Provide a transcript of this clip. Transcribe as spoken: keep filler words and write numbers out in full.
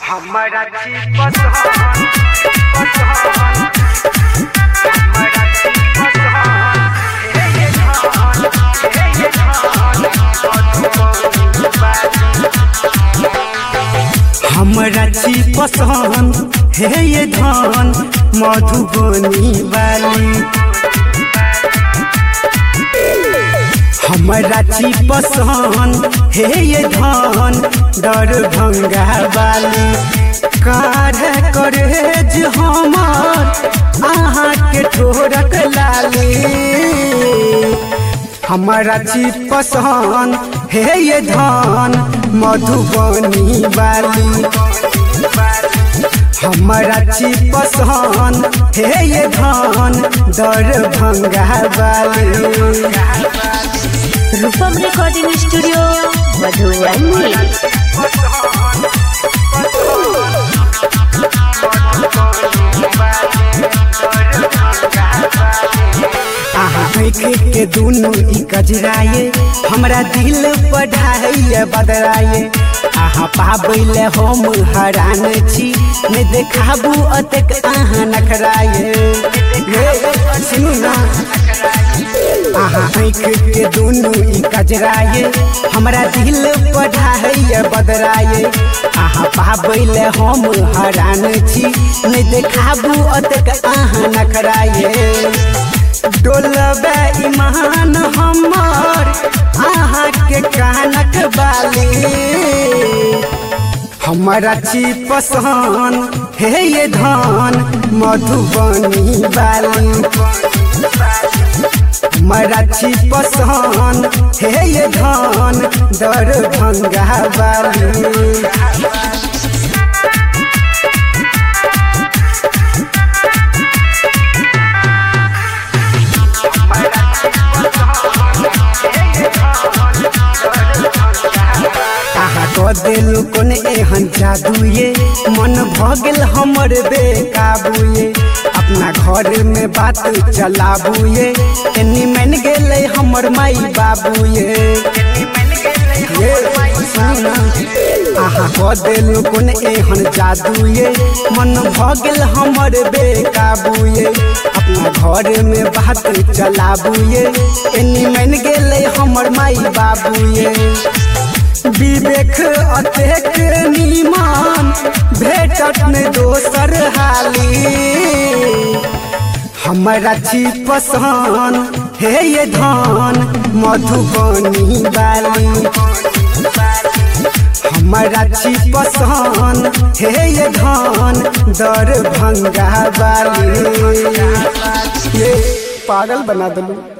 हमारा चीज पसंद पसंद हमारा चीज पसंद हे ये धान हे ये धान हमारा चीज पसंद हे ये धान मधुबनी वाली हमारा चीज पसंद हे ये धान दरभंगा वाली कार करेज हमार आहाँ के ठोरक लाली हमारा चीज पसंद हे ये धान मधुबनी वाली हमारा चीज पसंद हे ये धान दरभंगा वाली रूपम रिकॉर्डिंग स्टूडियो मधुबनी। के दोनों ई कजराए हमरा दिल बढ़ाए बदराए आहा पाबैले हम हरान छी ने देखाबू अतेक आहा नखराए सुनू ना आहा आँख के दोनों ई कजराए हमरा दिल बढ़ाए बदराए आहा पाबैले हम हरान छी ने देखाबू अतेक आहा नखराए डोलबे ईमान हमार आहा के कानक बाली हमारा चीज पसंद हे ये धान मधुबनी वाली हमारा चीज पसंद हे ये धान दरभंगा वाली दिल कोन एहन जादू ये मन भगल हमर बेकाबू ये अपना घर में बात चलाबू ये एनी मन गेले हमर माई बाबू ये आहा को दिल कोन एहन जादू ये मन भगल हमर बेकाबू ये अपना घर में बात चलाबू ये एनी मन गेले हमर माई बाबू ये विवेक अतेक नीमान भेटत ने दोसर हाली हमारा चीज पसंद हे ये धान मधुबनी वाली हमारा चीज पसंद हे ये धान दरभंगा वाली ये पागल बना दलू।